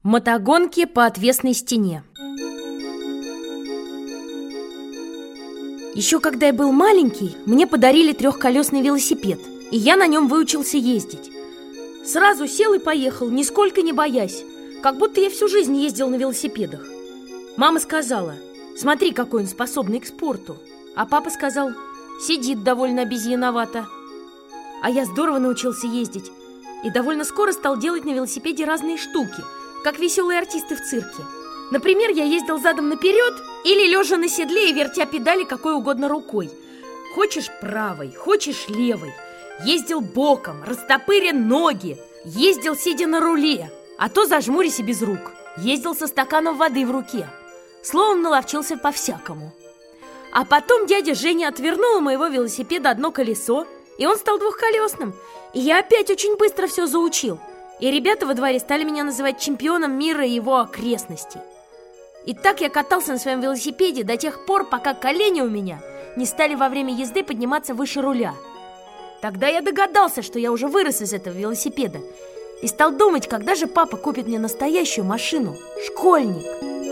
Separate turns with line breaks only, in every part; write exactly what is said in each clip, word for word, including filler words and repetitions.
Мотогонки по отвесной стене. Еще когда я был маленький, мне подарили трехколесный велосипед, и я на нем выучился ездить. Сразу сел и поехал, нисколько не боясь, как будто я всю жизнь ездил на велосипедах. Мама сказала: смотри, какой он способный к спорту. А папа сказал: сидит довольно обезьяновато. А я здорово научился ездить и довольно скоро стал делать на велосипеде разные штуки, как веселые артисты в цирке. Например, я ездил задом наперед или лежа на седле и вертя педали какой угодно рукой. Хочешь правой, хочешь левой. Ездил боком, растопыря ноги. Ездил, сидя на руле, а то зажмурясь и без рук. Ездил со стаканом воды в руке. Словом, наловчился по-всякому. А потом дядя Женя отвернул у моего велосипеда одно колесо, и он стал двухколесным. И я опять очень быстро все заучил. И ребята во дворе стали меня называть чемпионом мира и его окрестностей. И так я катался на своем велосипеде до тех пор, пока колени у меня не стали во время езды подниматься выше руля. Тогда я догадался, что я уже вырос из этого велосипеда, и стал думать, когда же папа купит мне настоящую машину, школьник.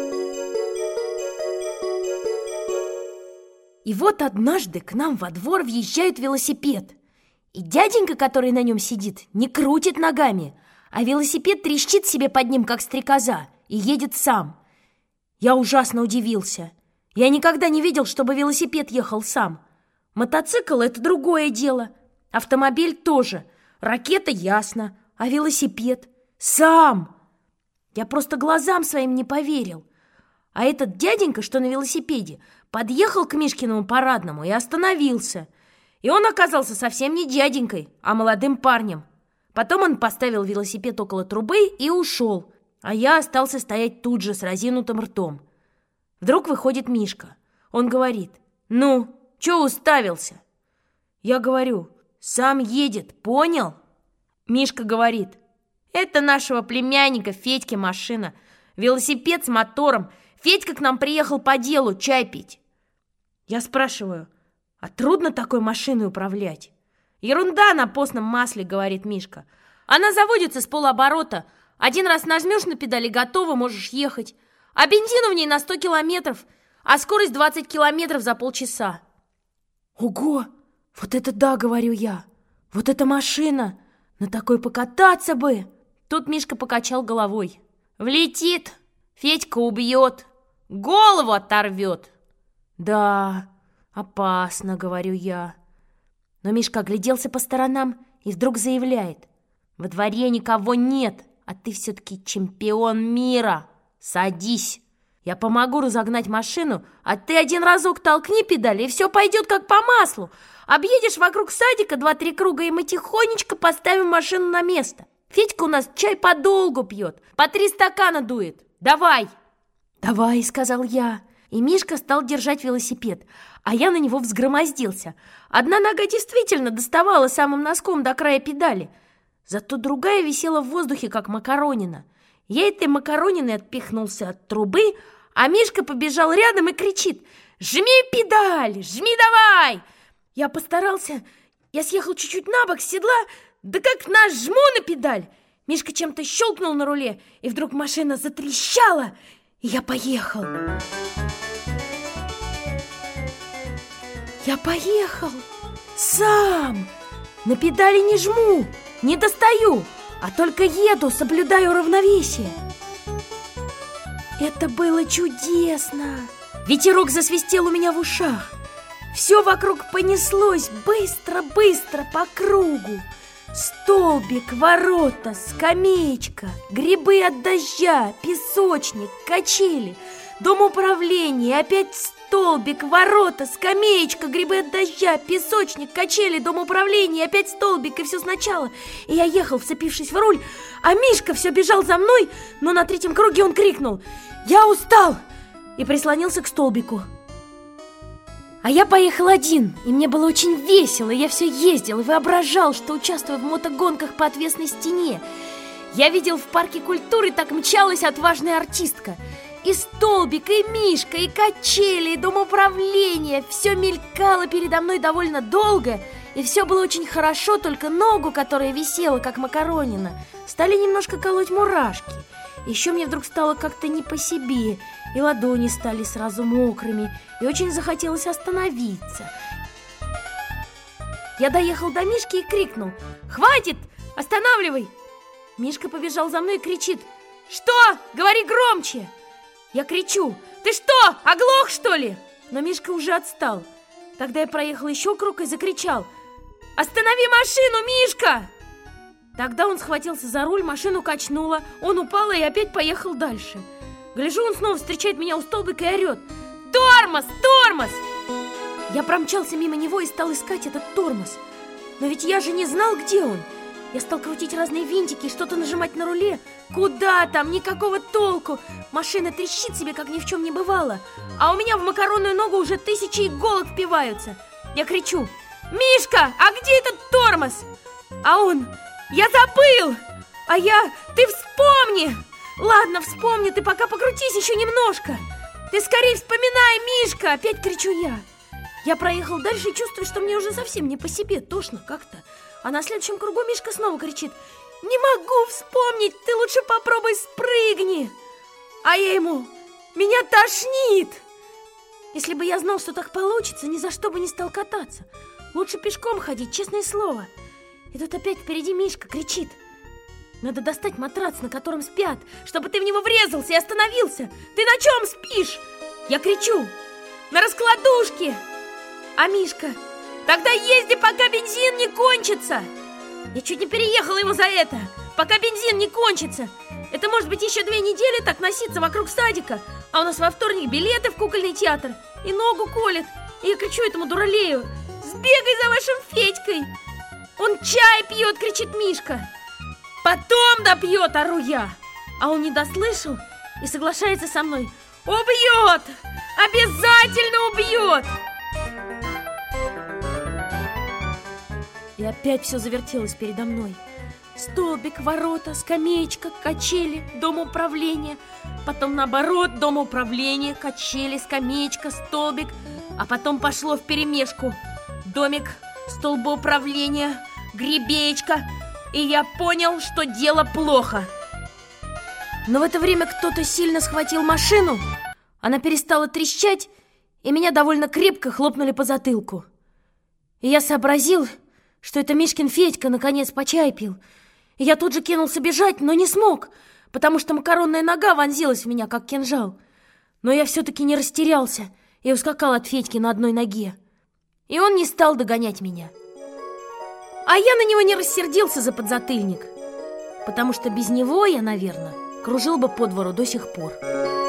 И вот однажды к нам во двор въезжает велосипед. И дяденька, который на нем сидит, не крутит ногами, а велосипед трещит себе под ним, как стрекоза, и едет сам. Я ужасно удивился. Я никогда не видел, чтобы велосипед ехал сам. Мотоцикл — это другое дело. Автомобиль тоже. Ракета — ясно. А велосипед — сам. Я просто глазам своим не поверил. А этот дяденька, что на велосипеде, подъехал к Мишкиному парадному и остановился. И он оказался совсем не дяденькой, а молодым парнем. Потом он поставил велосипед около трубы и ушел, а я остался стоять тут же с разинутым ртом. Вдруг выходит Мишка. Он говорит: «Ну, чё уставился?» Я говорю: «Сам едет, понял?» Мишка говорит: «Это нашего племянника Федьки машина. Велосипед с мотором. Федька к нам приехал по делу чай пить». Я спрашиваю: «А трудно такой машиной управлять?» «Ерунда на постном масле», — говорит Мишка. «Она заводится с полоборота. Один раз нажмешь на педали, готово, можешь ехать. А бензину в ней на сто километров, а скорость двадцать километров за полчаса». «Ого! Вот это да!» — говорю я. «Вот эта машина! На такой покататься бы!» Тут Мишка покачал головой. «Влетит, Федька убьет, голову оторвет». «Да, опасно», — говорю я. Но Мишка огляделся по сторонам и вдруг заявляет: «Во дворе никого нет, а ты все-таки чемпион мира. Садись. Я помогу разогнать машину, а ты один разок толкни педали, и все пойдет как по маслу. Объедешь вокруг садика два-три круга, и мы тихонечко поставим машину на место. Федька у нас чай подолгу пьет, по три стакана дует. Давай!» «Давай», — сказал я. И Мишка стал держать велосипед, а я на него взгромоздился. Одна нога действительно доставала самым носком до края педали, зато другая висела в воздухе, как макаронина. Я этой макарониной отпихнулся от трубы, а Мишка побежал рядом и кричит: «Жми педаль! Жми давай!» Я постарался, я съехал чуть-чуть на бок с седла, да как нажму на педаль! Мишка чем-то щелкнул на руле, и вдруг машина затрещала, и я поехал. Я поехал сам. На педали не жму, не достаю, а только еду, соблюдаю равновесие. Это было чудесно. Ветерок засвистел у меня в ушах. Все вокруг понеслось быстро-быстро по кругу. Столбик, ворота, скамеечка, грибы от дождя, песочник, качели, дом управления, опять столбик, ворота, скамеечка, грибы от дождя, песочник, качели, дом управления, опять столбик, и все сначала. И я ехал, вцепившись в руль, а Мишка все бежал за мной, но на третьем круге он крикнул: «Я устал!» и прислонился к столбику. А я поехал один, и мне было очень весело, и я все ездил и воображал, что участвую в мотогонках по отвесной стене. Я видел в парке культуры, так мчалась отважная артистка. И столбик, и Мишка, и качели, и дом управления. Все мелькало передо мной довольно долго, и все было очень хорошо, только ногу, которая висела, как макаронина, стали немножко колоть мурашки. Еще мне вдруг стало как-то не по себе, и ладони стали сразу мокрыми, и очень захотелось остановиться. Я доехал до Мишки и крикнул: «Хватит! Останавливай!» Мишка побежал за мной и кричит: «Что? Говори громче!» Я кричу: «Ты что, оглох, что ли?» Но Мишка уже отстал. Тогда я проехал еще круг и закричал: «Останови машину, Мишка!» Тогда он схватился за руль, машину качнуло, он упал и опять поехал дальше. Гляжу, он снова встречает меня у столбика и орет: «Тормоз! Тормоз!» Я промчался мимо него и стал искать этот тормоз. Но ведь я же не знал, где он. Я стал крутить разные винтики и что-то нажимать на руле. Куда там? Никакого толку. Машина трещит себе, как ни в чем не бывало. А у меня в макаронную ногу уже тысячи иголок впиваются. Я кричу: «Мишка, а где этот тормоз?» А он: «Я забыл!» А я: «Ты вспомни!» «Ладно, вспомни, ты пока покрутись еще немножко!» «Ты скорее вспоминай, Мишка!» Опять кричу я. Я проехал дальше и чувствую, что мне уже совсем не по себе, тошно как-то. А на следующем кругу Мишка снова кричит: «Не могу вспомнить, ты лучше попробуй спрыгни!» А я ему: «Меня тошнит!» Если бы я знал, что так получится, ни за что бы не стал кататься. Лучше пешком ходить, честное слово. И тут опять впереди Мишка кричит: «Надо достать матрац, на котором спят, чтобы ты в него врезался и остановился! Ты на чем спишь?» Я кричу: «На раскладушке!» А Мишка: «Тогда езди, пока бензин не кончится!» Я чуть не переехала ему за это. Пока бензин не кончится. Это может быть еще две недели так носиться вокруг садика. А у нас во вторник билеты в кукольный театр. И ногу колет. И я кричу этому дуралею: «Сбегай за вашим Федькой!» «Он чай пьет!» — кричит Мишка. «Потом допьет!» — ору я. А он не дослышал и соглашается со мной: «Убьет! Обязательно убьет!» И опять все завертелось передо мной. Столбик, ворота, скамеечка, качели, дом управления. Потом наоборот: дом управления, качели, скамеечка, столбик. А потом пошло вперемешку: домик, столбоуправления, гребеечка. И я понял, что дело плохо. Но в это время кто-то сильно схватил машину. Она перестала трещать, и меня довольно крепко хлопнули по затылку. И я сообразил, что это Мишкин Федька наконец по чай пил. И я тут же кинулся бежать, но не смог, потому что макаронная нога вонзилась в меня, как кинжал. Но я все-таки не растерялся и ускакал от Федьки на одной ноге. И он не стал догонять меня. А я на него не рассердился за подзатыльник, потому что без него я, наверное, кружил бы по двору до сих пор.